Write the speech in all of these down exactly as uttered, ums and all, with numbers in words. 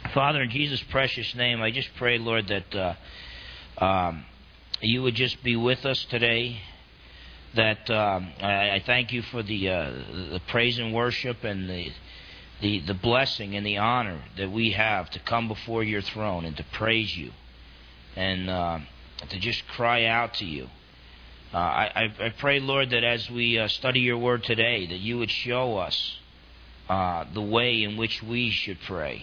Father, in Jesus' precious name, I just pray, Lord, that uh, um, you would just be with us today. That um, I, I thank you for the uh, the praise and worship and the, the the blessing and the honor that we have to come before your throne and to praise you and uh, to just cry out to you. Uh, I, I pray, Lord, that as we uh, study your word today, that you would show us uh, the way in which we should pray.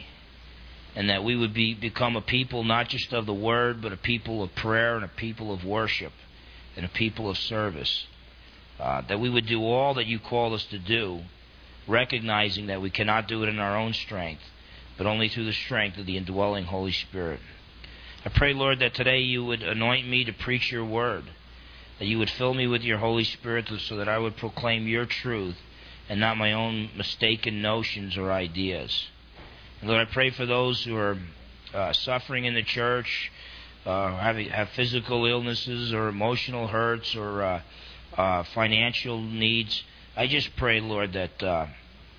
And that we would be become a people not just of the Word, but a people of prayer and a people of worship and a people of service. Uh, that we would do all that you call us to do, recognizing that we cannot do it in our own strength, but only through the strength of the indwelling Holy Spirit. I pray, Lord, that today you would anoint me to preach your Word, that you would fill me with your Holy Spirit so that I would proclaim your truth and not my own mistaken notions or ideas. Lord, I pray for those who are uh, suffering in the church, uh, have, have physical illnesses or emotional hurts or uh, uh, financial needs. I just pray, Lord, that uh,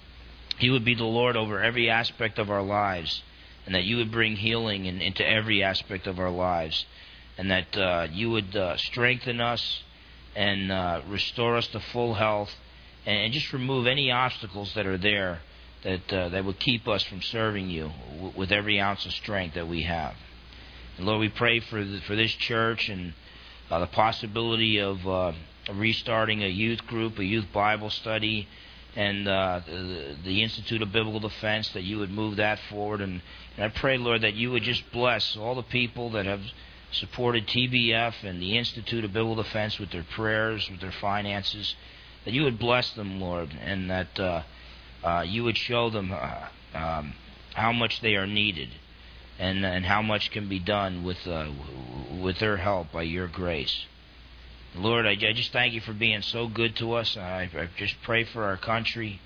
you would be the Lord over every aspect of our lives, and that you would bring healing in, into every aspect of our lives, and that uh, you would uh, strengthen us and uh, restore us to full health, and, and just remove any obstacles that are there that uh, that would keep us from serving you w- with every ounce of strength that we have. And Lord, we pray for the, for this church and uh, the possibility of uh, restarting a youth group, a youth Bible study, and uh, the, the Institute of Biblical Defense, that you would move that forward. And, and I pray, Lord, that you would just bless all the people that have supported T B F and the Institute of Biblical Defense with their prayers, with their finances, that you would bless them, Lord, and that Uh, Uh, you would show them uh, um, how much they are needed, and and how much can be done with uh, with their help by your grace. Lord, I, I just thank you for being so good to us. I, I just pray for our country,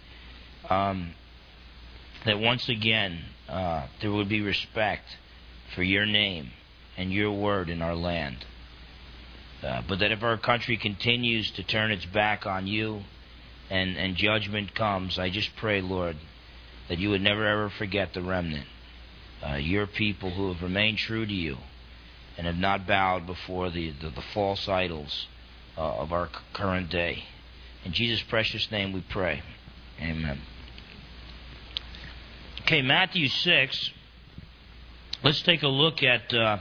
um, that once again uh, there would be respect for your name and your word in our land. Uh, but that if our country continues to turn its back on you, And, and judgment comes, I just pray, Lord, that you would never ever forget the remnant, uh, your people who have remained true to you and have not bowed before the, the, the false idols uh, of our c- current day. In Jesus' precious name we pray. Amen. Okay, Matthew six. Let's take a look at uh,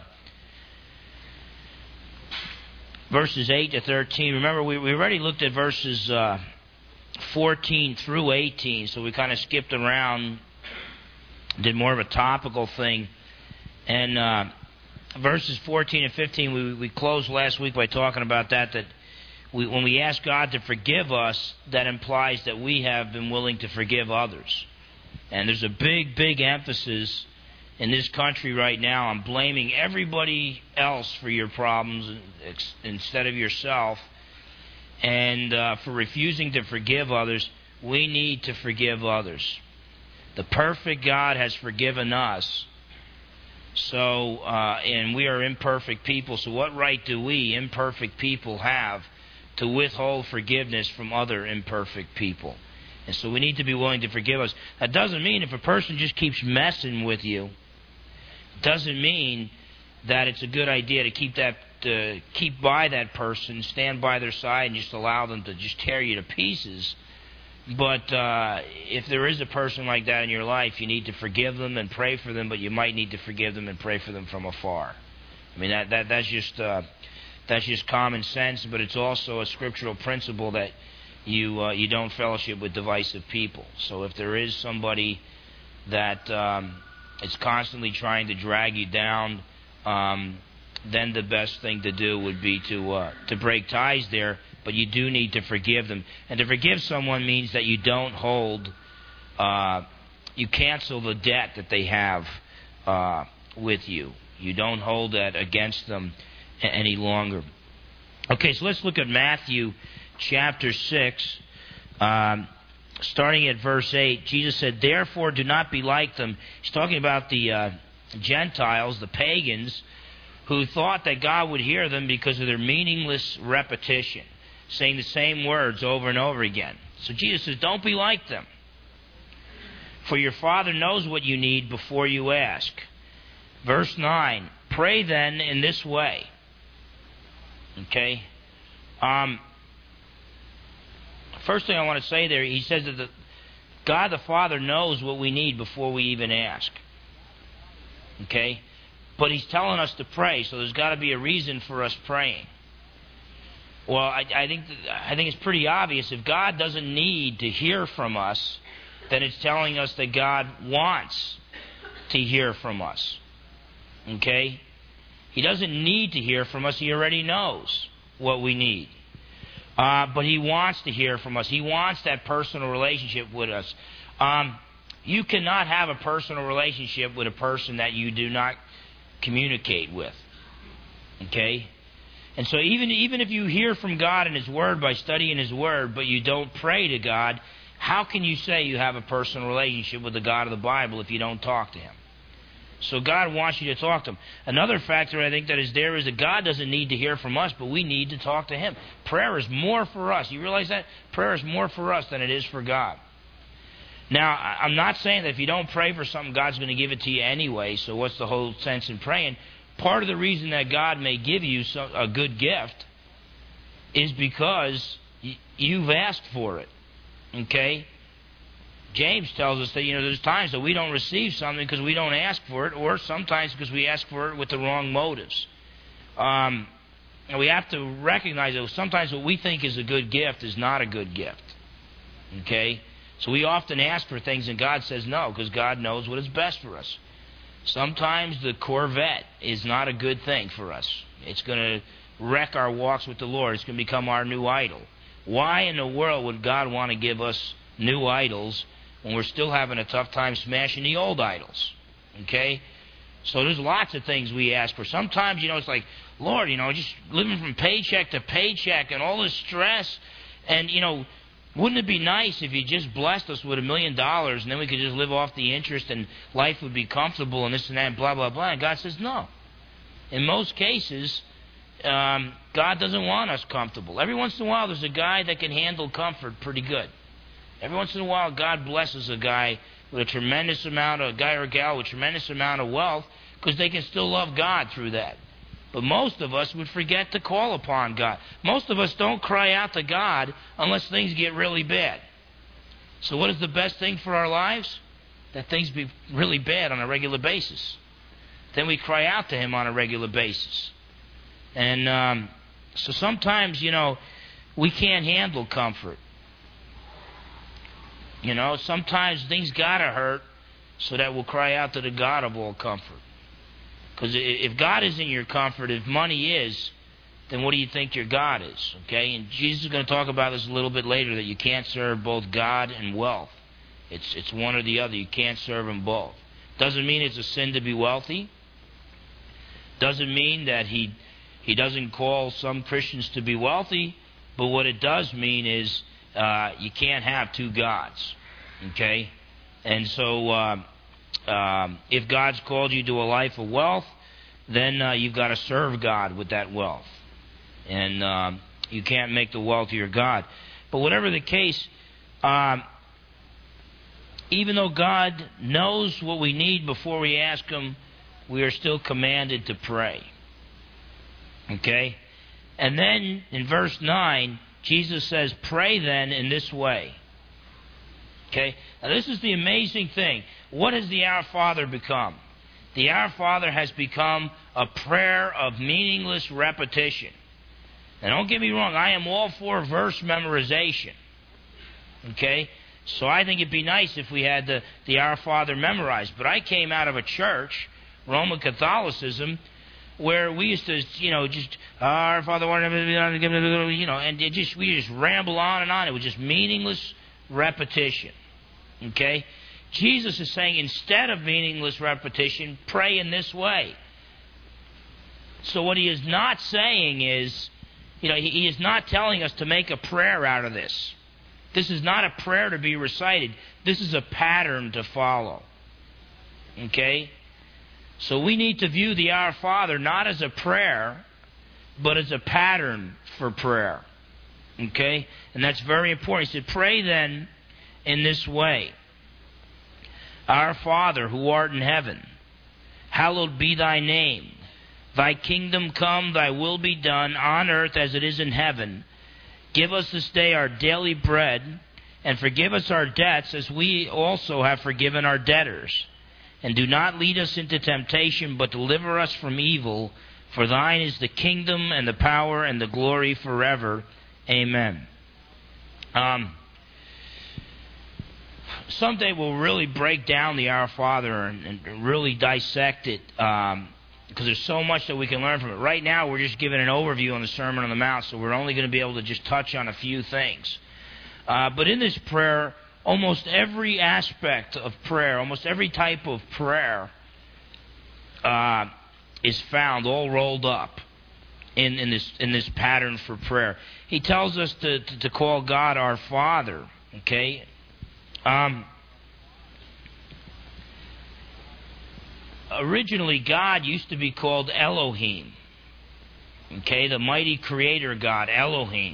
verses eight to thirteen. Remember, we, we already looked at verses Uh, fourteen through eighteen, so we kind of skipped around, did more of a topical thing. And uh, verses fourteen and fifteen, we, we closed last week by talking about that, that we, when we ask God to forgive us, that implies that we have been willing to forgive others. And there's a big, big emphasis in this country right now on blaming everybody else for your problems instead of yourself. And uh, for refusing to forgive others, we need to forgive others. The perfect God has forgiven us. So, uh, and we are imperfect people. So what right do we, imperfect people, have to withhold forgiveness from other imperfect people? And so we need to be willing to forgive us. That doesn't mean if a person just keeps messing with you, doesn't mean that it's a good idea to keep that to keep by that person, stand by their side, and just allow them to just tear you to pieces. But uh, if there is a person like that in your life, you need to forgive them and pray for them, but you might need to forgive them and pray for them from afar. I mean, that, that that's just uh, that's just common sense, but it's also a scriptural principle that you uh, you don't fellowship with divisive people. So if there is somebody that um, is constantly trying to drag you down, um, then the best thing to do would be to uh, to break ties there. But you do need to forgive them. And to forgive someone means that you don't hold, uh, you cancel the debt that they have uh, with you. You don't hold that against them any longer. Okay, so let's look at Matthew chapter six, um, starting at verse eight. Jesus said, "Therefore do not be like them." He's talking about the uh, Gentiles, the pagans, who thought that God would hear them because of their meaningless repetition, saying the same words over and over again. So Jesus says, don't be like them. For your Father knows what you need before you ask. Verse nine, pray then in this way. Okay? Um, first thing I want to say there, he says that the, God the Father knows what we need before we even ask. Okay? But He's telling us to pray, so there's got to be a reason for us praying. Well, I, I think I think it's pretty obvious. If God doesn't need to hear from us, then it's telling us that God wants to hear from us. Okay? He doesn't need to hear from us. He already knows what we need. Uh, but He wants to hear from us. He wants that personal relationship with us. Um, you cannot have a personal relationship with a person that you do not communicate with. Okay? And so even, even if you hear from God and His Word by studying His Word, but you don't pray to God, how can you say you have a personal relationship with the God of the Bible if you don't talk to Him? So God wants you to talk to Him. Another factor I think that is there is that God doesn't need to hear from us, but we need to talk to Him. Prayer is more for us. You realize that? Prayer is more for us than it is for God. Now, I'm not saying that if you don't pray for something, God's going to give it to you anyway, so what's the whole sense in praying? Part of the reason that God may give you a good gift is because you've asked for it. Okay? James tells us that, you know, there's times that we don't receive something because we don't ask for it, or sometimes because we ask for it with the wrong motives. Um, and we have to recognize that sometimes what we think is a good gift is not a good gift. Okay? So we often ask for things and God says no, because God knows what is best for us. Sometimes the Corvette is not a good thing for us. It's going to wreck our walks with the Lord. It's going to become our new idol. Why in the world would God want to give us new idols when we're still having a tough time smashing the old idols? Okay? So there's lots of things we ask for. Sometimes, you know, it's like, Lord, you know, just living from paycheck to paycheck and all this stress. And, you know, wouldn't it be nice if you just blessed us with a million dollars and then we could just live off the interest and life would be comfortable and this and that and blah, blah, blah. And God says no. In most cases, um, God doesn't want us comfortable. Every once in a while, there's a guy that can handle comfort pretty good. Every once in a while, God blesses a guy with a tremendous amount of, a guy or a gal with a tremendous amount of wealth because they can still love God through that. But most of us would forget to call upon God. Most of us don't cry out to God unless things get really bad. So what is the best thing for our lives? That things be really bad on a regular basis. Then we cry out to Him on a regular basis. And um, so sometimes, you know, we can't handle comfort. You know, sometimes things gotta hurt so that we'll cry out to the God of all comfort. Because if God isn't your comfort, if money is, then what do you think your God is? Okay? And Jesus is going to talk about this a little bit later, that you can't serve both God and wealth. It's it's one or the other. You can't serve them both. Doesn't mean it's a sin to be wealthy. Doesn't mean that he he doesn't call some Christians to be wealthy. But what it does mean is uh, you can't have two gods. Okay? And so Um, Um, if God's called you to a life of wealth, then uh, you've got to serve God with that wealth. And um, you can't make the wealth your God. But whatever the case, um, even though God knows what we need before we ask Him, we are still commanded to pray. Okay? And then in verse nine, Jesus says, pray then in this way. Okay? Now this is the amazing thing. What has the Our Father become? The Our Father has become a prayer of meaningless repetition. Now don't get me wrong, I am all for verse memorization. Okay? So I think it'd be nice if we had the, the Our Father memorized. But I came out of a church, Roman Catholicism, where we used to, you know, just, Our Father, you know, and it just we just ramble on and on. It was just meaningless repetition. Okay? Jesus is saying, instead of meaningless repetition, pray in this way. So what He is not saying is, you know, He, he is not telling us to make a prayer out of this. This is not a prayer to be recited. This is a pattern to follow. Okay? So we need to view the Our Father not as a prayer, but as a pattern for prayer. Okay? And that's very important. He said, pray then in this way. Our Father, who art in heaven, hallowed be thy name. Thy kingdom come, thy will be done, on earth as it is in heaven. Give us this day our daily bread, and forgive us our debts as we also have forgiven our debtors. And do not lead us into temptation, but deliver us from evil. For thine is the kingdom and the power and the glory forever. Amen. Um, someday we'll really break down the Our Father and, and really dissect it, um, because there's so much that we can learn from it. Right now we're just giving an overview on the Sermon on the Mount, so we're only going to be able to just touch on a few things. Uh, but in this prayer, almost every aspect of prayer, almost every type of prayer uh, is found all rolled up in, in this in this pattern for prayer. He tells us to, to, to call God our Father, okay? Um, originally, God used to be called Elohim, okay? The mighty creator God, Elohim.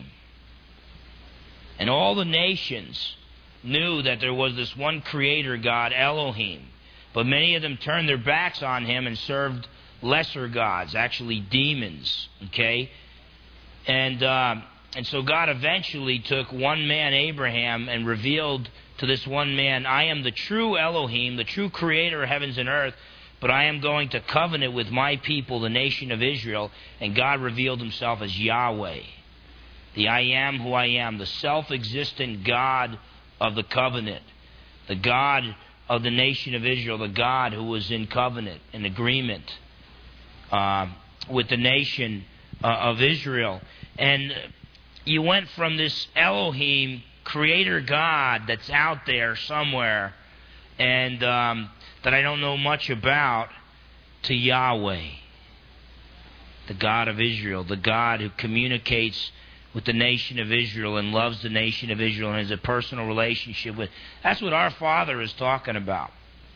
And all the nations knew that there was this one creator God, Elohim. But many of them turned their backs on him and served lesser gods, actually demons, okay? And uh, and so God eventually took one man, Abraham, and revealed to this one man, I am the true Elohim, the true creator of heavens and earth, but I am going to covenant with my people, the nation of Israel. And God revealed himself as Yahweh, the I am who I am, the self-existent God of the covenant, the God of the nation of Israel, the God who was in covenant, in agreement uh, with the nation uh, of Israel. And you went from this Elohim, creator God that's out there somewhere, and um, that I don't know much about, to Yahweh, the God of Israel, the God who communicates with the nation of Israel and loves the nation of Israel and has a personal relationship with. That's what our Father is talking about.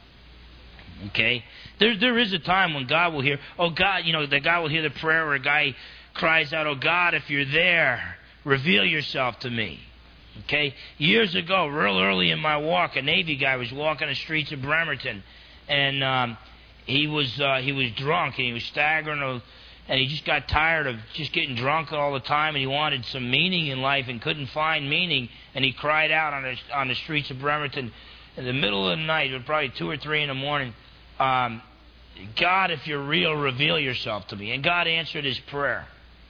Okay? There, there is a time when God will hear, oh God, you know, that God will hear the prayer where a guy cries out, oh God, if you're there, reveal yourself to me. Okay? Years ago, real early in my walk, a Navy guy was walking the streets of Bremerton, and um, he was uh, he was drunk, and he was staggering, and he just got tired of just getting drunk all the time, and he wanted some meaning in life and couldn't find meaning, and he cried out on the, on the streets of Bremerton in the middle of the night, it was probably two or three in the morning, um, God, if you're real, reveal yourself to me. And God answered his prayer.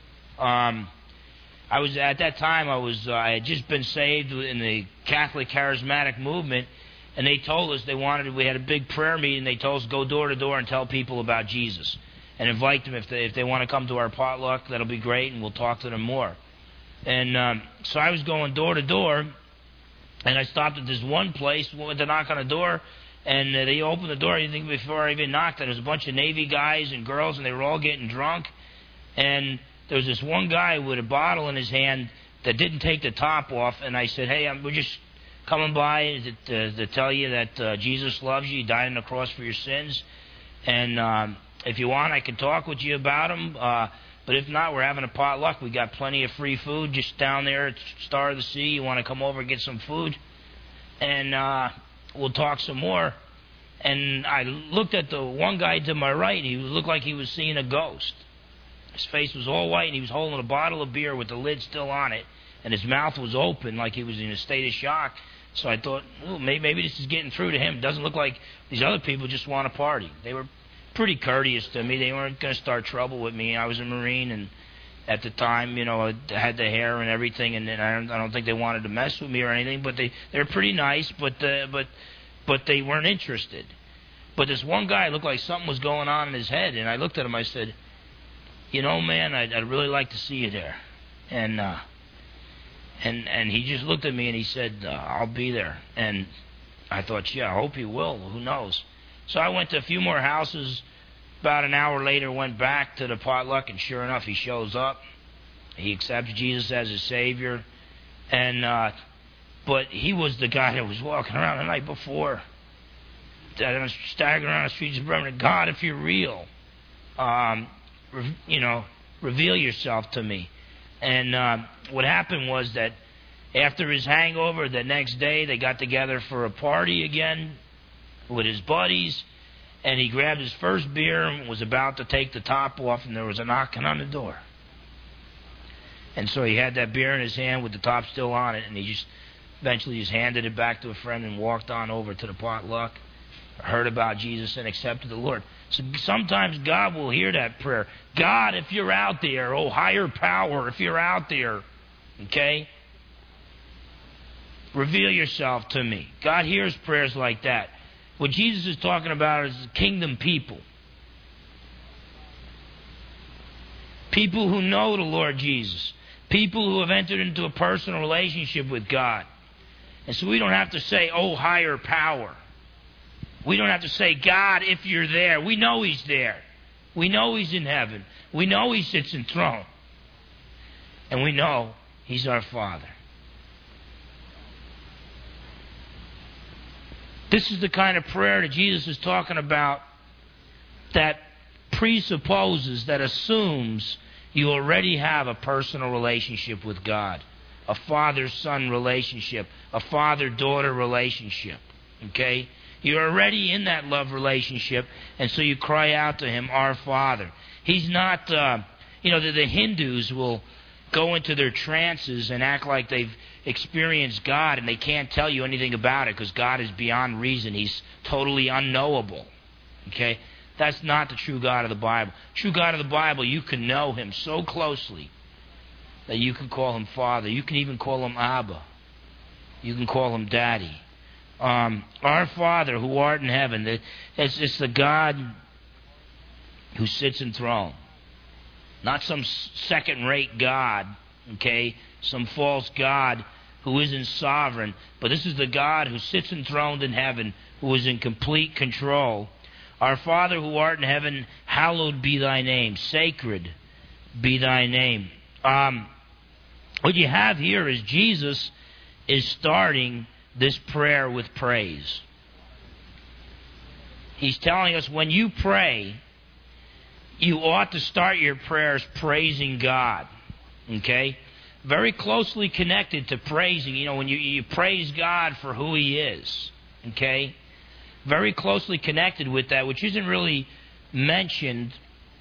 Um, I was at that time. I was. Uh, I had just been saved in the Catholic Charismatic movement, and they told us they wanted. We had a big prayer meeting. They told us go door to door and tell people about Jesus, and invite them if they if they want to come to our potluck. That'll be great, and we'll talk to them more. And um, so I was going door to door, and I stopped at this one place. Went to knock on the door, and uh, they opened the door. You think before I even knocked, there was a bunch of Navy guys and girls, and they were all getting drunk, and there was this one guy with a bottle in his hand that didn't take the top off, and I said, hey, I'm, we're just coming by to, to, to tell you that uh, Jesus loves you. He died on the cross for your sins. And um, if you want, I can talk with you about him. Uh, but if not, we're having a potluck. We got plenty of free food just down there at Star of the Sea. You want to come over and get some food? And uh, we'll talk some more. And I looked at the one guy to my right. He looked like he was seeing a ghost. His face was all white, and he was holding a bottle of beer with the lid still on it, and his mouth was open like he was in a state of shock. So I thought, oh, maybe, maybe this is getting through to him. It doesn't look like these other people just want to party. They were pretty courteous to me. They weren't going to start trouble with me. I was a Marine, and at the time, you know, I had the hair and everything, and I don't, I don't think they wanted to mess with me or anything. But they they were pretty nice, but uh, but but they weren't interested. But this one guy looked like something was going on in his head, and I looked at him. I said, you know, man, I'd, I'd really like to see you there. And uh, and and he just looked at me and he said, uh, I'll be there. And I thought, yeah, I hope he will. Who knows? So I went to a few more houses. About an hour later, went back to the potluck, and sure enough, he shows up. He accepts Jesus as his Savior. And uh, but he was the guy that was walking around the night before, staggering around the streets of Bremerton. God, if you're real, um, you know, reveal yourself to me. And uh, what happened was that after his hangover, the next day they got together for a party again, with his buddies, and he grabbed his first beer and was about to take the top off, and there was a knocking on the door. And so he had that beer in his hand with the top still on it, and he just eventually just handed it back to a friend and walked on over to the potluck, heard about Jesus, and accepted the Lord. So sometimes God will hear that prayer. God, if you're out there, oh, higher power, if you're out there, okay, reveal yourself to me. God hears prayers like that. What Jesus is talking about is kingdom people. People who know the Lord Jesus. People who have entered into a personal relationship with God. And so we don't have to say, oh, higher power. We don't have to say, God, if you're there. We know He's there. We know He's in heaven. We know He sits enthroned. And we know He's our Father. This is the kind of prayer that Jesus is talking about that presupposes, that assumes you already have a personal relationship with God. A father-son relationship. A father-daughter relationship. Okay? You're already in that love relationship, and so you cry out to Him, our Father. He's not, uh, you know, the, the Hindus will go into their trances and act like they've experienced God, and they can't tell you anything about it because God is beyond reason. He's totally unknowable. Okay? That's not the true God of the Bible. True God of the Bible, you can know Him so closely that you can call Him Father. You can even call Him Abba. You can call Him Daddy. Um, our Father who art in heaven, it's, it's the God who sits enthroned. Not some second-rate God, okay, some false God who isn't sovereign, but this is the God who sits enthroned in heaven, who is in complete control. Our Father who art in heaven, hallowed be Thy name. Sacred be Thy name. Um, what you have here is Jesus is starting this prayer with praise. He's telling us when you pray, you ought to start your prayers praising God. Okay? Very closely connected to praising. You know, when you, you praise God for who He is. Okay? Very closely connected with that, which isn't really mentioned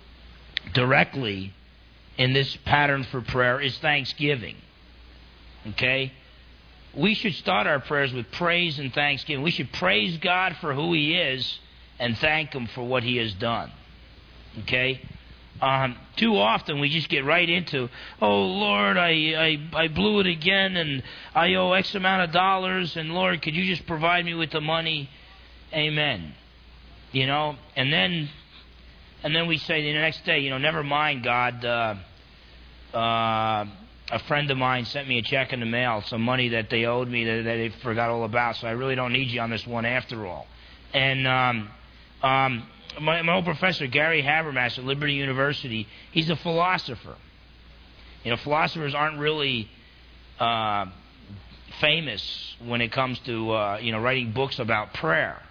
directly in this pattern for prayer, is thanksgiving. Okay? We should start our prayers with praise and thanksgiving. We should praise God for who He is and thank Him for what He has done. Okay? Um, too often we just get right into, oh, Lord, I, I, I blew it again, and I owe X amount of dollars, and Lord, could you just provide me with the money? Amen. You know, and then and then we say the next day, you know, never mind, God, uh, uh, a friend of mine sent me a check in the mail, some money that they owed me that, that they forgot all about, so I really don't need you on this one after all. And um, um, my, my old professor, Gary Habermas at Liberty University, he's a philosopher. You know, philosophers aren't really uh, famous when it comes to, uh, you know, writing books about prayer.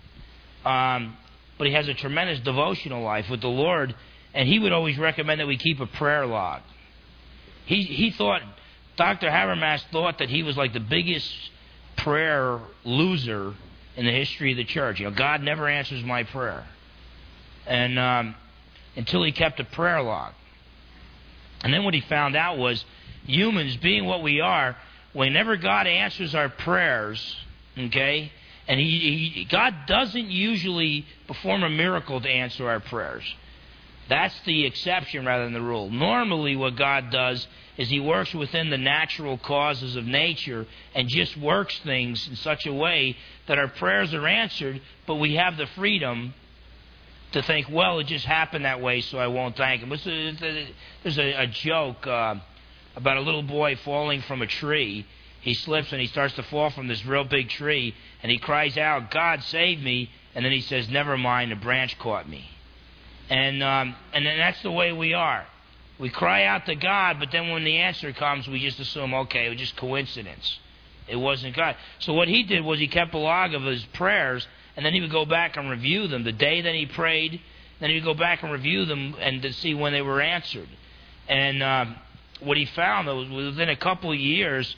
Um, but he has a tremendous devotional life with the Lord, and he would always recommend that we keep a prayer log. He he thought, Doctor Habermas thought that he was like the biggest prayer loser in the history of the church. You know, God never answers my prayer. And um, until he kept a prayer log. And then what he found out was, humans, being what we are, whenever God answers our prayers, okay, and he, he God doesn't usually perform a miracle to answer our prayers. That's the exception rather than the rule. Normally what God does is He works within the natural causes of nature and just works things in such a way that our prayers are answered, but we have the freedom to think, well, it just happened that way, so I won't thank Him. There's a, a joke uh, about a little boy falling from a tree. He slips and he starts to fall from this real big tree, and he cries out, God save me, and then he says, never mind, a branch caught me. And um, and then that's the way we are. We cry out to God, but then when the answer comes, we just assume, okay, it was just coincidence. It wasn't God. So what he did was he kept a log of his prayers, and then he would go back and review them. The day that he prayed, then he would go back and review them and to see when they were answered. And um, what he found was within a couple of years,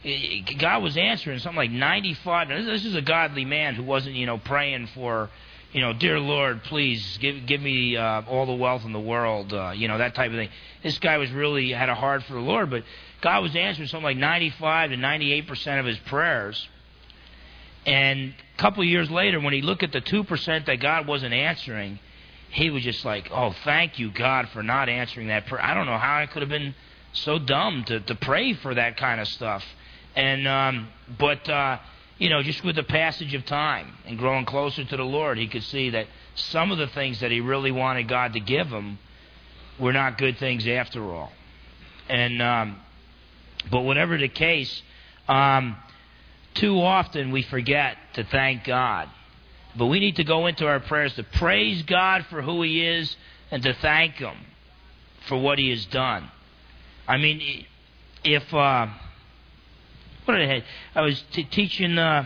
God was answering something like ninety-five. Now, this is a godly man who wasn't, you know, praying for, you know, dear Lord, please give give me uh, all the wealth in the world, uh, you know, that type of thing. This guy was really had a heart for the Lord, but God was answering something like ninety-five to ninety-eight percent of his prayers. And a couple of years later, when he looked at the two percent that God wasn't answering, he was just like, oh, thank you, God, for not answering that prayer. I don't know how I could have been so dumb to, to pray for that kind of stuff. And um, but, uh, you know, just with the passage of time and growing closer to the Lord, he could see that some of the things that he really wanted God to give him were not good things after all. And um, but whatever the case, um, too often we forget to thank God. But we need to go into our prayers to praise God for who He is and to thank Him for what He has done. I mean, if... Uh, what did I have? I was t- teaching... Uh,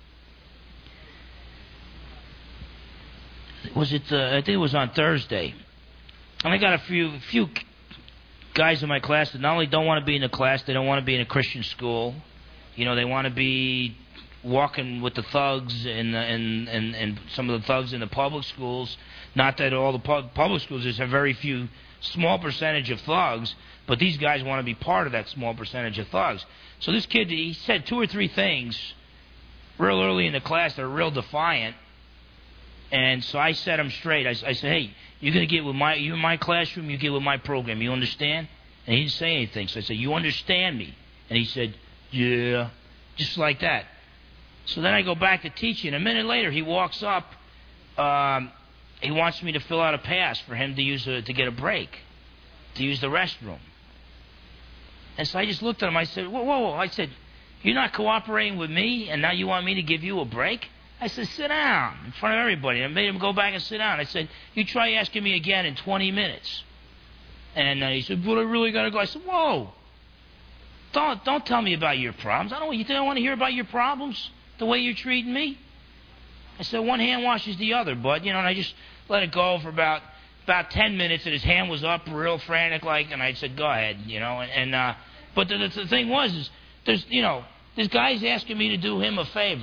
was it... Uh, I think it was on Thursday. And I got a few few guys in my class that not only don't want to be in the class, they don't want to be in a Christian school. You know, they want to be walking with the thugs and and and and some of the thugs in the public schools. Not that all the pub, public schools, there's a very few, small percentage of thugs, but these guys want to be part of that small percentage of thugs. So this kid, he said two or three things real early in the class that are real defiant. And so I set him straight. I, I said, hey, you're going to get with my, you in my classroom, you get with my program. You understand? And he didn't say anything. So I said, you understand me? And he said, yeah, just like that. So then I go back to teaching. A minute later, he walks up. Um, he wants me to fill out a pass for him to use a, to get a break, to use the restroom. And so I just looked at him. I said, whoa, whoa, whoa. I said, you're not cooperating with me, and now you want me to give you a break? I said, sit down in front of everybody. And I made him go back and sit down. I said, you try asking me again in twenty minutes. And uh, he said, but I really got to go. I said, whoa. Don't don't tell me about your problems. I don't. You think I want to hear about your problems the way you're treating me? I said, one hand washes the other, bud. You know, and I just let it go for about about ten minutes, and his hand was up, real frantic like, and I said, go ahead, you know. And, and uh, but the, the thing was, is there's you know, this guy's asking me to do him a favor.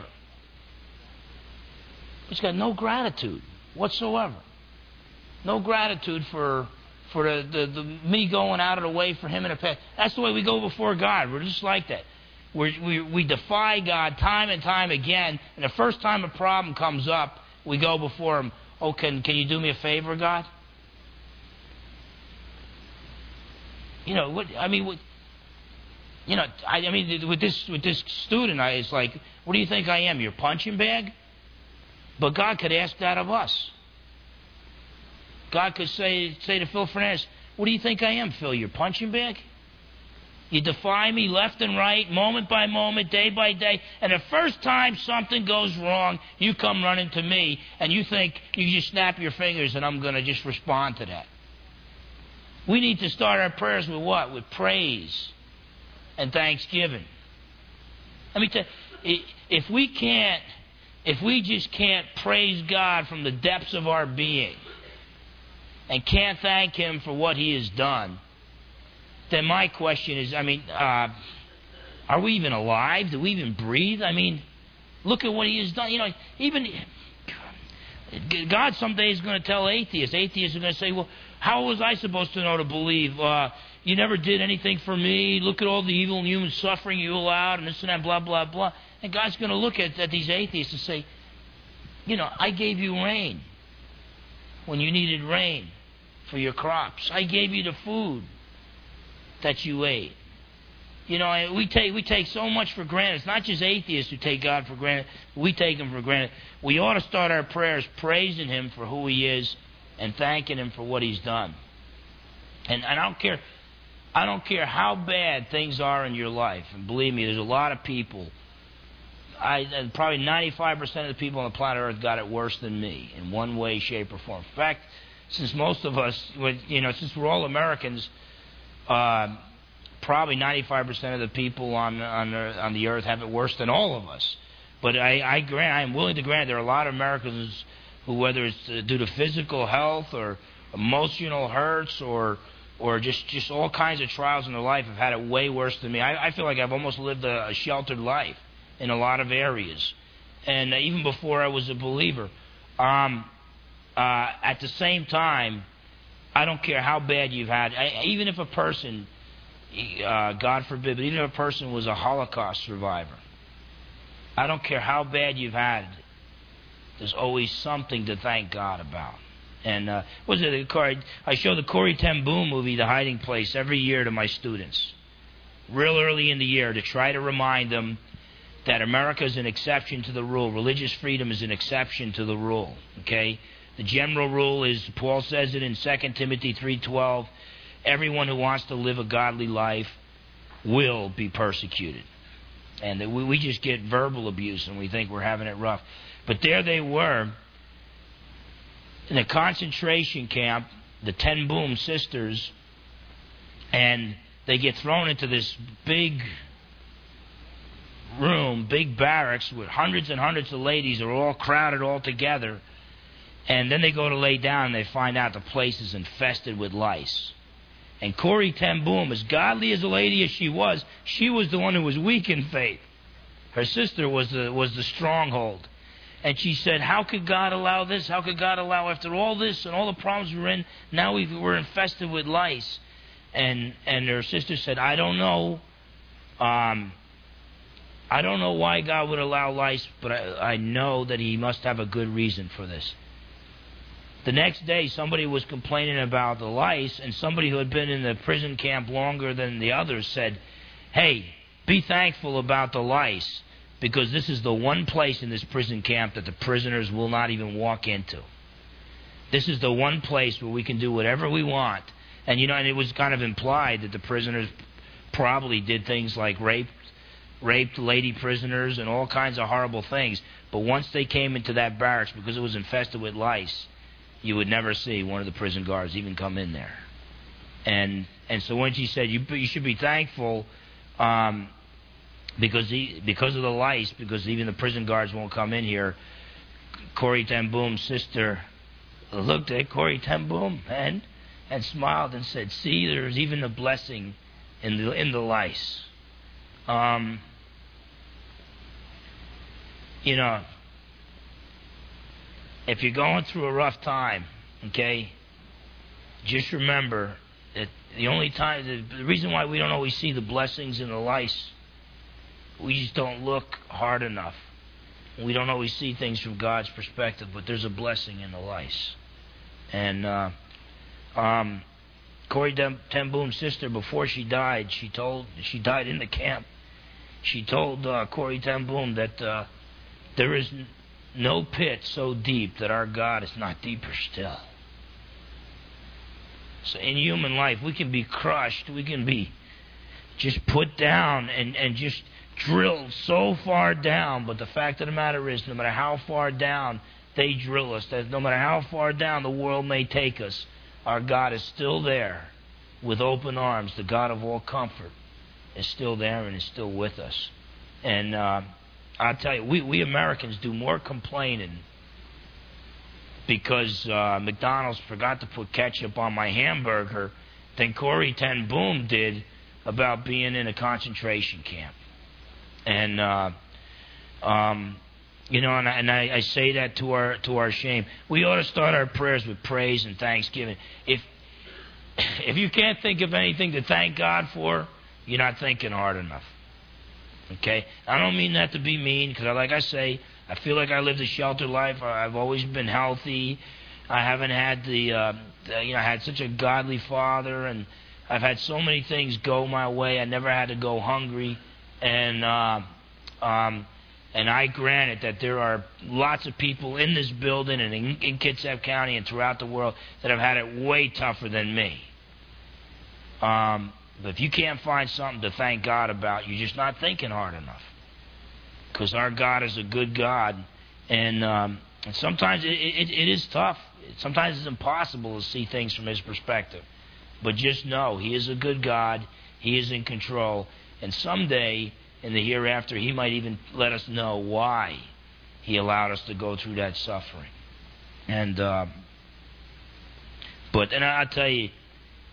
He's got no gratitude whatsoever. No gratitude for. For the, the, the me going out of the way for him in the past. That's the way we go before God. We're just like that. We're, we we defy God time and time again. And the first time a problem comes up, we go before Him. Oh, can can you do me a favor, God? You know what? I mean, what, you know, I, I mean, with this with this student, I, it's like, what do you think I am? Your punching bag? But God could ask that of us. God could say say to Phil Fernandez, what do you think I am, Phil? Your punching bag? You defy me left and right, moment by moment, day by day, and the first time something goes wrong, you come running to me, and you think you just snap your fingers and I'm going to just respond to that. We need to start our prayers with what? With praise and thanksgiving. Let me tell you, if we can't, if we just can't praise God from the depths of our being, and can't thank Him for what He has done, then my question is, I mean, uh, are we even alive? Do we even breathe? I mean, look at what He has done. You know, even God someday is going to tell atheists. Atheists are going to say, well, how was I supposed to know to believe? Uh, you never did anything for me. Look at all the evil and human suffering you allowed, and this and that, blah, blah, blah. And God's going to look at, at these atheists and say, you know, I gave you rain when you needed rain for your crops. I gave you the food that you ate. You know, we take we take so much for granted. It's not just atheists who take God for granted. We take Him for granted. We ought to start our prayers praising Him for who He is and thanking Him for what He's done. And, and I don't care, I don't care how bad things are in your life. And believe me, there's a lot of people. I probably ninety-five percent of the people on the planet Earth got it worse than me in one way, shape, or form. In fact, since most of us, you know, since we're all Americans, uh, probably ninety-five percent of the people on on the, on the earth have it worse than all of us. But I, I grant, I am willing to grant there are a lot of Americans who, whether it's due to physical health or emotional hurts or or just, just all kinds of trials in their life have had it way worse than me. I, I feel like I've almost lived a, a sheltered life in a lot of areas. And uh, even before I was a believer. Um, uh, at the same time, I don't care how bad you've had. I, even if a person, uh, God forbid, but even if a person was a Holocaust survivor, I don't care how bad you've had, there's always something to thank God about. And uh, was it? I show the Corrie ten Boom movie, The Hiding Place, every year to my students, real early in the year, to try to remind them that America is an exception to the rule. Religious freedom is an exception to the rule. Okay, the general rule is, Paul says it in Second Timothy three twelve. Everyone who wants to live a godly life will be persecuted. And we, we just get verbal abuse and we think we're having it rough. But there they were in a concentration camp, the Ten Boom sisters, and they get thrown into this big room, big barracks with hundreds and hundreds of ladies are all crowded all together. And then they go to lay down and they find out the place is infested with lice. And Corrie ten Boom, as godly as a lady as she was, she was the one who was weak in faith. Her sister was the, was the stronghold. And she said, how could God allow this? How could God allow, after all this and all the problems we're in, now we we're infested with lice? And and her sister said, I don't know. Um, I don't know why God would allow lice, but I, I know that He must have a good reason for this. The next day, somebody was complaining about the lice, and somebody who had been in the prison camp longer than the others said, hey, be thankful about the lice, because this is the one place in this prison camp that the prisoners will not even walk into. This is the one place where we can do whatever we want. And, you know, and it was kind of implied that the prisoners probably did things like rape, raped lady prisoners and all kinds of horrible things. But once they came into that barracks, because it was infested with lice, you would never see one of the prison guards even come in there. And and so when she said, you, you should be thankful um, because he, because of the lice, because even the prison guards won't come in here, Corrie ten Boom's sister looked at Corrie ten Boom and, and smiled and said, see, there's even a blessing in the, in the lice. Um, you know, if you're going through a rough time, okay, just remember that the only time, the, the reason why we don't always see the blessings in the lice, we just don't look hard enough. We don't always see things from God's perspective, but there's a blessing in the lice. And uh, um, Corrie ten Boom's sister, before she died, she told, she died in the camp, she told uh, Corrie ten Boom that uh, there is no pit so deep that our God is not deeper still. So in human life, we can be crushed, we can be just put down and, and just drilled so far down, but the fact of the matter is, no matter how far down they drill us, that no matter how far down the world may take us, our God is still there with open arms. The God of all comfort is still there and is still with us. And uh, I'll tell you, we, we Americans do more complaining because uh, McDonald's forgot to put ketchup on my hamburger than Corrie ten Boom did about being in a concentration camp. And uh, um, you know, and, I, and I, I say that to our to our shame. We ought to start our prayers with praise and thanksgiving. If if you can't think of anything to thank God for, you're not thinking hard enough. Okay, I don't mean that to be mean, because like I say, I feel like I lived a sheltered life. I've always been healthy. I haven't had the, uh, the you know, I had such a godly father, and I've had so many things go my way. I never had to go hungry, and uh, um, and I granted that there are lots of people in this building and in, in Kitsap County and throughout the world that have had it way tougher than me. Um, but if you can't find something to thank God about, you're just not thinking hard enough. Because our God is a good God, and, um, and sometimes it, it, it is tough. Sometimes it's impossible to see things from His perspective. But just know, He is a good God. He is in control. And someday, in the hereafter, He might even let us know why He allowed us to go through that suffering. And, uh, but, and I'll tell you,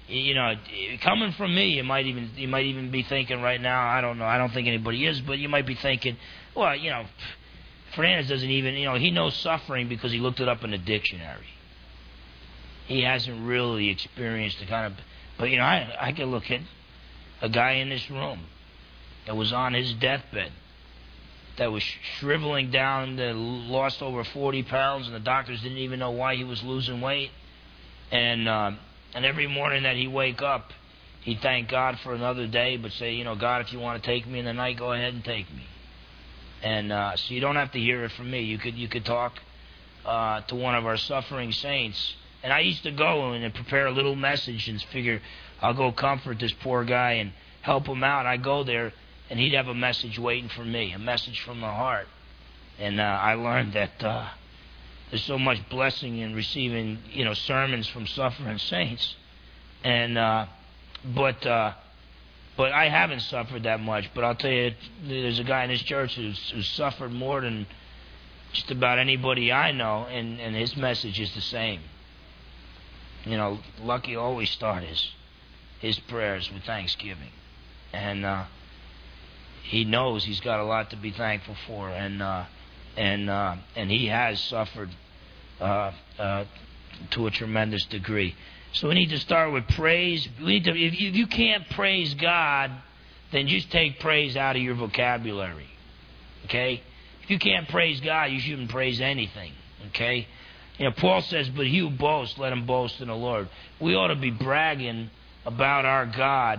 You know, coming from me, you might even you might even be thinking right now, I don't know, I don't think anybody is, but you might be thinking, well, you know, Fernandez doesn't even, you know, he knows suffering because he looked it up in the dictionary. He hasn't really experienced the kind of, but you know, I I can look at a guy in this room that was on his deathbed, that was shriveling down, that lost over forty pounds, and the doctors didn't even know why he was losing weight, and. Uh, And every morning that he wake up, he'd thank God for another day, but say, you know, God, if you want to take me in the night, go ahead and take me. And uh, so you don't have to hear it from me. You could you could talk uh, to one of our suffering saints. And I used to go and prepare a little message and figure, I'll go comfort this poor guy and help him out. I go there, and he'd have a message waiting for me, a message from the heart. And uh, I learned that... Uh, There's so much blessing in receiving, you know, sermons from suffering saints, and uh, but uh, but I haven't suffered that much. But I'll tell you, there's a guy in this church who's, who's suffered more than just about anybody I know, and, and his message is the same. You know, Lucky always start his his prayers with thanksgiving, and uh, he knows he's got a lot to be thankful for, and. Uh, And uh, and he has suffered uh, uh, to a tremendous degree. So we need to start with praise. We need to. If you, if you can't praise God, then just take praise out of your vocabulary. Okay? If you can't praise God, you shouldn't praise anything. Okay? You know, Paul says, "But he who boasts, let him boast in the Lord." We ought to be bragging about our God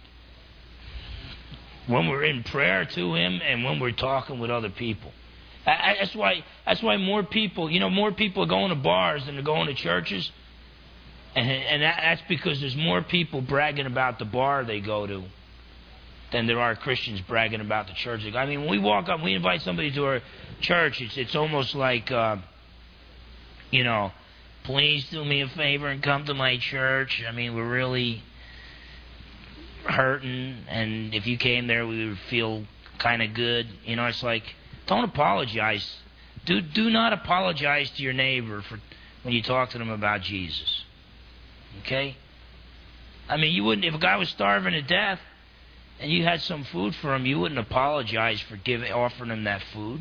when we're in prayer to Him and when we're talking with other people. I, that's why. That's why more people, you know, more people are going to bars than they're going to churches, and and that, that's because there's more people bragging about the bar they go to than there are Christians bragging about the church. I mean, when we walk up, we invite somebody to our church. It's it's almost like, uh, you know, please do me a favor and come to my church. I mean, we're really hurting, and if you came there, we would feel kind of good. You know, it's like. Don't apologize. Do do not apologize to your neighbor for when you talk to them about Jesus. Okay? I mean, you wouldn't, if a guy was starving to death and you had some food for him, you wouldn't apologize for giving, offering him that food.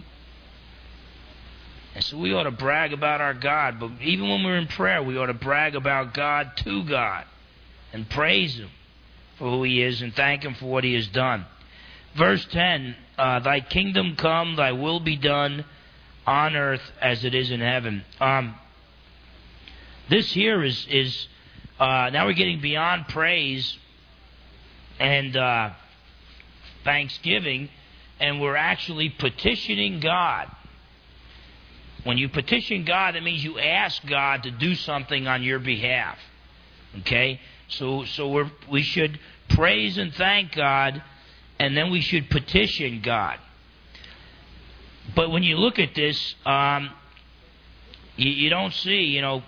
And so we ought to brag about our God. But even when we're in prayer, we ought to brag about God to God and praise Him for who He is and thank Him for what He has done. Verse ten, uh, Thy kingdom come, Thy will be done on earth as it is in heaven. Um, this here is, is uh, now we're getting beyond praise and uh, thanksgiving, and we're actually petitioning God. When you petition God, that means you ask God to do something on your behalf. Okay? So, so we're, we should praise and thank God, and then we should petition God. But when you look at this, um, you, you don't see, you know,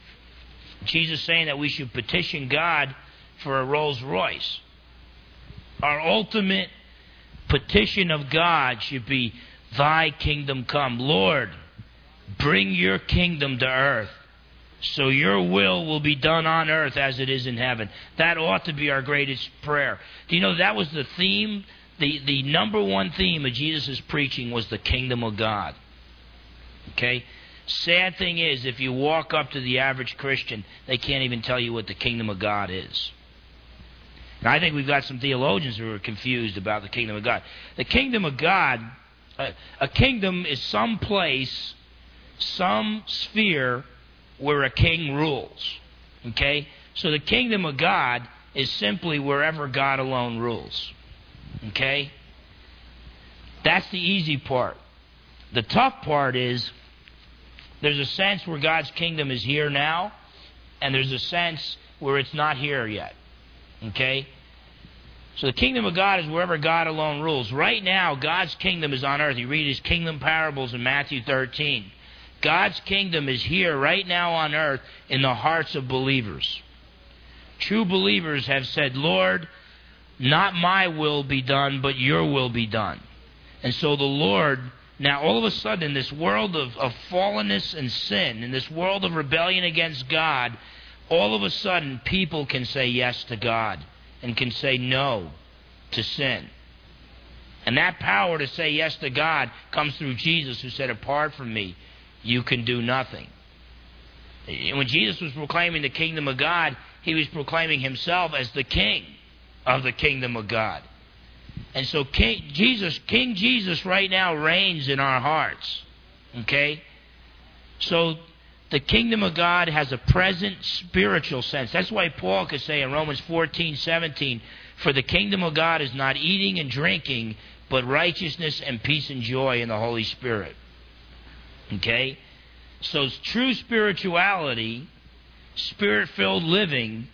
Jesus saying that we should petition God for a Rolls Royce. Our ultimate petition of God should be, Thy kingdom come. Lord, bring your kingdom to earth, so your will will be done on earth as it is in heaven. That ought to be our greatest prayer. Do you know that was the theme? The, the number one theme of Jesus' preaching was the kingdom of God. Okay? Sad thing is, if you walk up to the average Christian, they can't even tell you what the kingdom of God is. And I think we've got some theologians who are confused about the kingdom of God. The kingdom of God, a, a kingdom is some place, some sphere where a king rules. Okay? So the kingdom of God is simply wherever God alone rules. Okay? That's the easy part. The tough part is there's a sense where God's kingdom is here now, and there's a sense where it's not here yet. Okay? So the kingdom of God is wherever God alone rules. Right now, God's kingdom is on earth. You read His kingdom parables in Matthew thirteen. God's kingdom is here right now on earth in the hearts of believers. True believers have said, Lord, not my will be done, but your will be done. And so the Lord, now all of a sudden in this world of, of fallenness and sin, in this world of rebellion against God, all of a sudden people can say yes to God and can say no to sin. And that power to say yes to God comes through Jesus, who said, apart from me, you can do nothing. When Jesus was proclaiming the kingdom of God, he was proclaiming himself as the king of the kingdom of God. And so King Jesus, King Jesus right now reigns in our hearts. Okay? So the kingdom of God has a present spiritual sense. That's why Paul could say in Romans fourteen seventeen, for the kingdom of God is not eating and drinking, but righteousness and peace and joy in the Holy Spirit. Okay? So true spirituality, Spirit-filled living,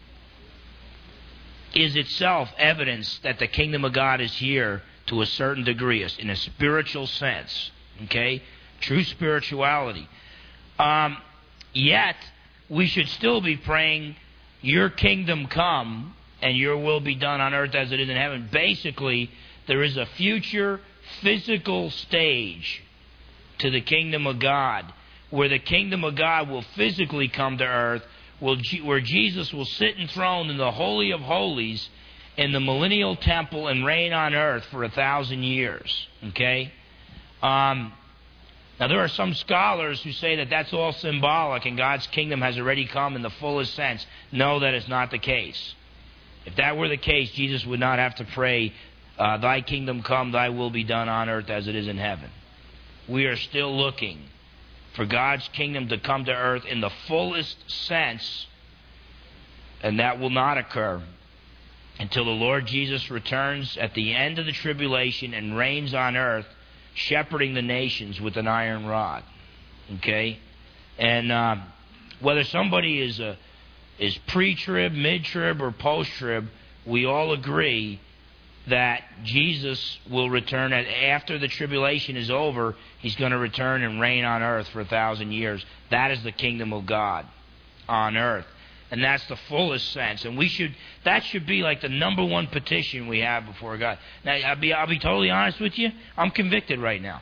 is itself evidence that the kingdom of God is here to a certain degree, in a spiritual sense. Okay? True spirituality. Um, yet, we should still be praying, your kingdom come and your will be done on earth as it is in heaven. Basically, there is a future physical stage to the kingdom of God, where the kingdom of God will physically come to earth, where Jesus will sit enthroned in the Holy of Holies in the millennial temple and reign on earth for a thousand years. Okay? Um, now, there are some scholars who say that that's all symbolic and God's kingdom has already come in the fullest sense. No, that is not the case. If that were the case, Jesus would not have to pray, uh, thy kingdom come, thy will be done on earth as it is in heaven. We are still looking for God's kingdom to come to earth in the fullest sense, and that will not occur until the Lord Jesus returns at the end of the tribulation and reigns on earth, shepherding the nations with an iron rod. Okay? And uh, whether somebody is a, is pre-trib, mid-trib, or post-trib, we all agree that Jesus will return at, after the tribulation is over. He's going to return and reign on earth for a thousand years. That is the kingdom of God on earth. And that's the fullest sense. And we should that should be like the number one petition we have before God. Now, I'll be, I'll be totally honest with you. I'm convicted right now.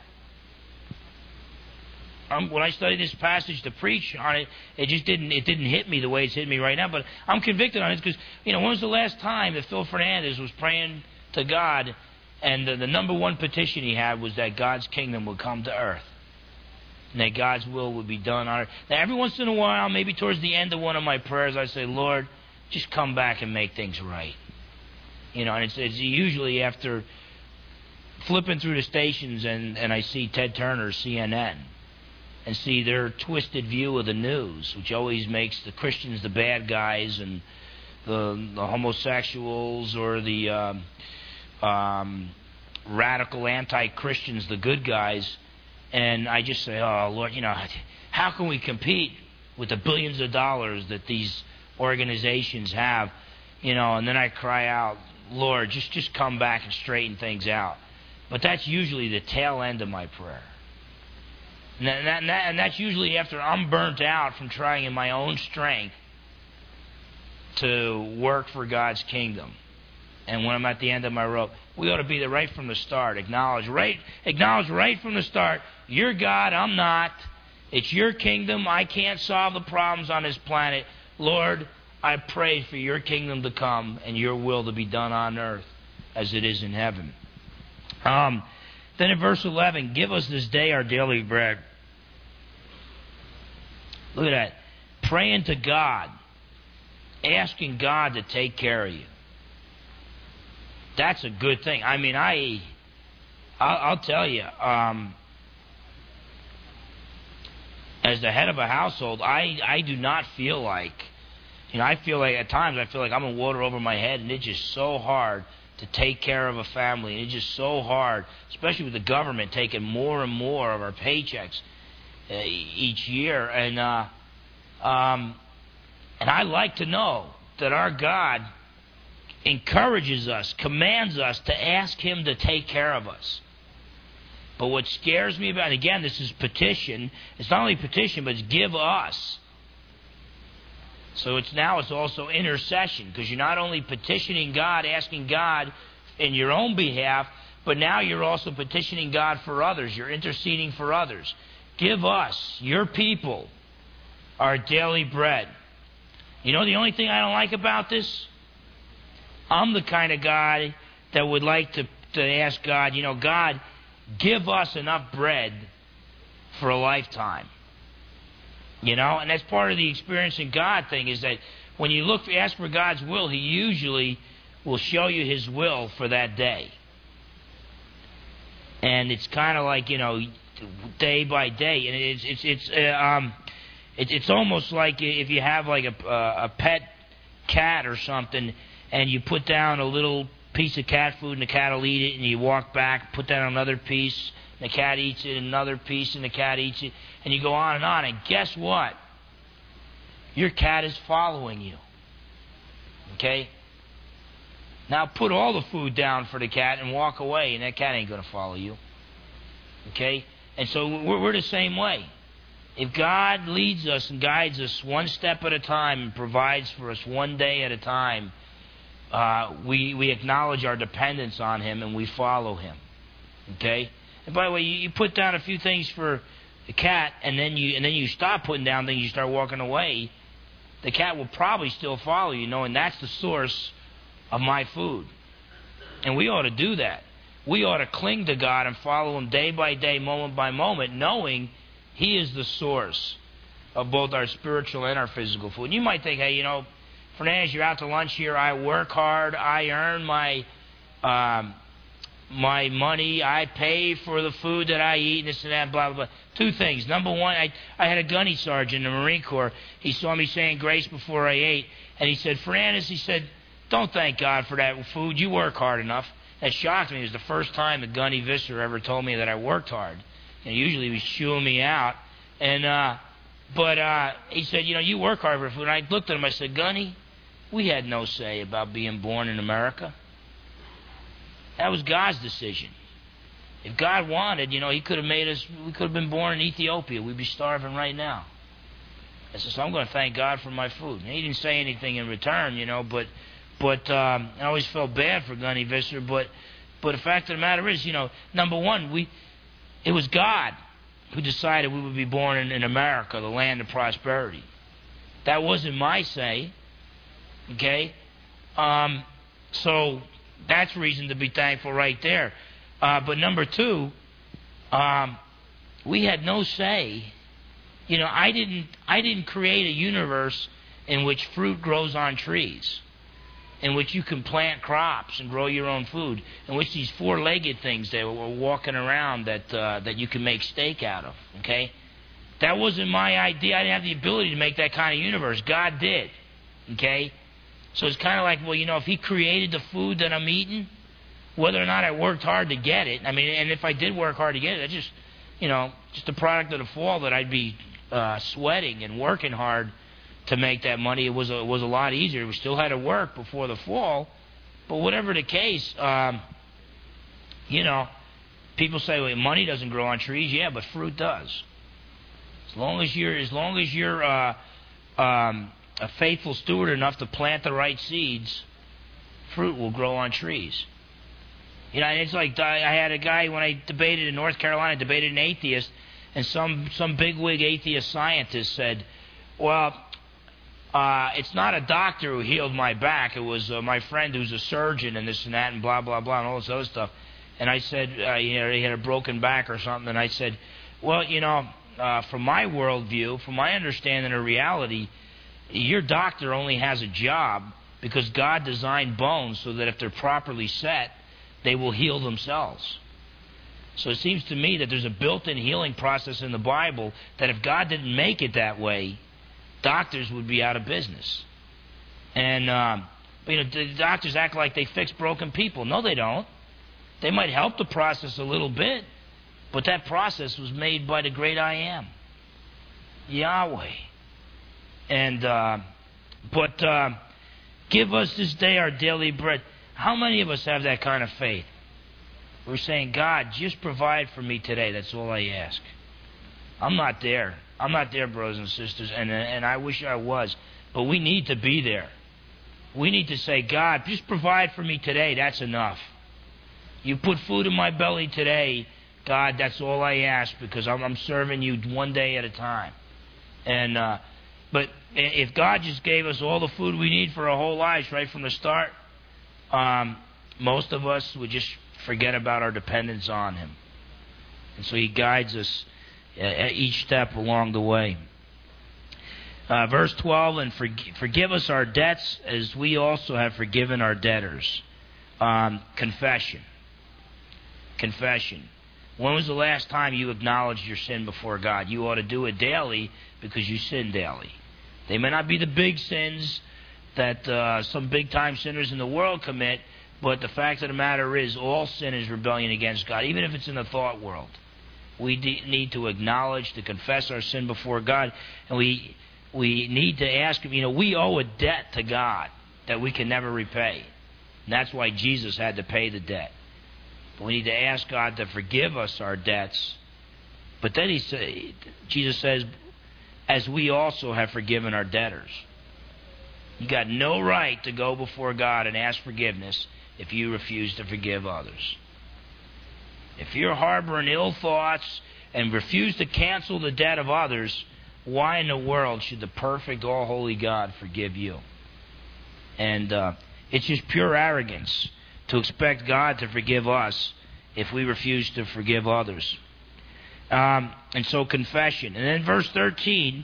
Um, when I studied this passage to preach on it, it just didn't it didn't hit me the way it's hitting me right now. But I'm convicted on it because, you know, when was the last time that Phil Fernandez was praying to God, and the, the number one petition he had was that God's kingdom would come to earth, and that God's will would be done on earth. Now, every once in a while, maybe towards the end of one of my prayers, I say, Lord, just come back and make things right. You know, and it's, it's usually after flipping through the stations and, and I see Ted Turner, C N N, and see their twisted view of the news, which always makes the Christians the bad guys and the, the homosexuals or the um, um, radical anti-Christians the good guys. And I just say, oh, Lord, you know, how can we compete with the billions of dollars that these organizations have? You know, and then I cry out, Lord, just, just come back and straighten things out. But that's usually the tail end of my prayer. And, that, and, that, and that's usually after I'm burnt out from trying in my own strength to work for God's kingdom. And when I'm at the end of my rope, we ought to be there right from the start. Acknowledge right, acknowledge right from the start, you're God, I'm not. It's your kingdom. I can't solve the problems on this planet. Lord, I pray for your kingdom to come and your will to be done on earth as it is in heaven. Um, then in verse eleven, give us this day our daily bread. Look at that. Praying to God, asking God to take care of you. That's a good thing. I mean, I, I'll, I'll tell you, um, as the head of a household, I, I do not feel like, you know, I feel like at times I feel like I'm in water over my head, and it's just so hard to take care of a family. And it's just so hard, especially with the government taking more and more of our paychecks uh, each year. And uh, um, and I like to know that our God encourages us, commands us to ask Him to take care of us. But what scares me about, and again, this is petition. It's not only petition, but it's give us. So it's now it's also intercession, because you're not only petitioning God, asking God in your own behalf, but now you're also petitioning God for others. You're interceding for others. Give us, your people, our daily bread. You know the only thing I don't like about this? I'm the kind of guy that would like to, to ask God, you know, God, give us enough bread for a lifetime. You know, and that's part of the experiencing God thing, is that when you look, ask for God's will, He usually will show you His will for that day. And it's kind of like, you know, day by day, and it's it's it's uh, um, it, it's almost like if you have like a uh, a pet cat or something, and you put down a little piece of cat food, and the cat will eat it, and you walk back, put down another piece. The cat eats it, another piece, and the cat eats it. And you go on and on. And guess what? Your cat is following you. Okay? Now put all the food down for the cat and walk away, and that cat ain't going to follow you. Okay? And so we're, we're the same way. If God leads us and guides us one step at a time and provides for us one day at a time, uh, we, we acknowledge our dependence on Him and we follow Him. Okay? And by the way, you, you put down a few things for the cat, and then you and then you stop putting down things, you start walking away, the cat will probably still follow you, knowing that's the source of my food. And we ought to do that. We ought to cling to God and follow Him day by day, moment by moment, knowing He is the source of both our spiritual and our physical food. And you might think, hey, you know, Fernandez, you're out to lunch here, I work hard, I earn my... Um, my money, I pay for the food that I eat, and this and that, blah, blah, blah. Two things. Number one, I, I had a gunny sergeant in the Marine Corps. He saw me saying grace before I ate, and he said, Fernandez, he said, don't thank God for that food. You work hard enough. That shocked me. It was the first time the gunny Visser ever told me that I worked hard. And usually he was chewing me out. And uh, But uh, he said, you know, you work hard for food. And I looked at him, I said, Gunny, we had no say about being born in America. That was God's decision. If God wanted, you know, He could have made us, we could have been born in Ethiopia. We'd be starving right now. I said, so I'm going to thank God for my food. And He didn't say anything in return, you know, but but um, I always felt bad for Gunny Visser. But, but the fact of the matter is, you know, number one, we it was God who decided we would be born in, in America, the land of prosperity. That wasn't my say, okay? Um, so... That's reason to be thankful right there. Uh, but number two, um, we had no say. You know, I didn't. I didn't create a universe in which fruit grows on trees, in which you can plant crops and grow your own food, in which these four-legged things that were walking around that uh, that you can make steak out of. Okay, that wasn't my idea. I didn't have the ability to make that kind of universe. God did. Okay. So it's kind of like, well, you know, if He created the food that I'm eating, whether or not I worked hard to get it, I mean, and if I did work hard to get it, that's just, you know, just a product of the fall that I'd be uh, sweating and working hard to make that money. It was a, it was a lot easier. We still had to work before the fall, but whatever the case, um, you know, people say, well, money doesn't grow on trees. Yeah, but fruit does. As long as you're, as long as you're, uh, um, a faithful steward enough to plant the right seeds, fruit will grow on trees. You know, and it's like I had a guy when I debated in North Carolina, debated an atheist, and some some bigwig atheist scientist said, "Well, uh, it's not a doctor who healed my back. It was uh, my friend who's a surgeon and this and that and blah blah blah and all this other stuff." And I said, uh, you know, he had a broken back or something, and I said, "Well, you know, uh, from my worldview, from my understanding of reality, your doctor only has a job because God designed bones so that if they're properly set, they will heal themselves. So it seems to me that there's a built-in healing process in the Bible that if God didn't make it that way, doctors would be out of business. And, um, but, you know, the doctors act like they fix broken people. No, they don't. They might help the process a little bit, but that process was made by the great I Am, Yahweh. And, uh, but uh, give us this day our daily bread. How many of us have that kind of faith? We're saying, God, just provide for me today. That's all I ask. I'm not there. I'm not there, brothers and sisters, and, and I wish I was. But we need to be there. We need to say, God, just provide for me today. That's enough. You put food in my belly today. God, that's all I ask because I'm, I'm serving you one day at a time. And, uh, But if God just gave us all the food we need for our whole lives right from the start, um, most of us would just forget about our dependence on Him. And so He guides us at each step along the way. Uh, verse twelve, and forg- forgive us our debts as we also have forgiven our debtors. Um, confession. Confession. When was the last time you acknowledged your sin before God? You ought to do it daily because you sin daily. They may not be the big sins that uh, some big-time sinners in the world commit, but the fact of the matter is all sin is rebellion against God, even if it's in the thought world. We de- need to acknowledge, to confess our sin before God, and we we need to ask Him, you know, we owe a debt to God that we can never repay. And that's why Jesus had to pay the debt. But we need to ask God to forgive us our debts. But then he say, Jesus says, as we also have forgiven our debtors. You got no right to go before God and ask forgiveness if you refuse to forgive others. If you're harboring ill thoughts and refuse to cancel the debt of others, why in the world should the perfect, all-holy God forgive you? And uh, it's just pure arrogance to expect God to forgive us if we refuse to forgive others. Um, and so confession. And then verse thirteen,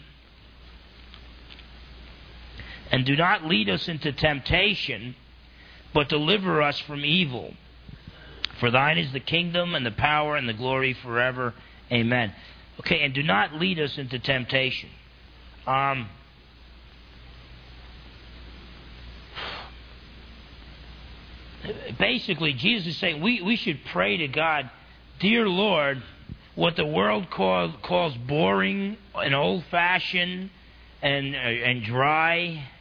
and do not lead us into temptation, but deliver us from evil. For thine is the kingdom and the power and the glory forever. Amen. Okay, and do not lead us into temptation. Um, basically, Jesus is saying we, we should pray to God, dear Lord, what the world call, calls boring and old-fashioned and, and dry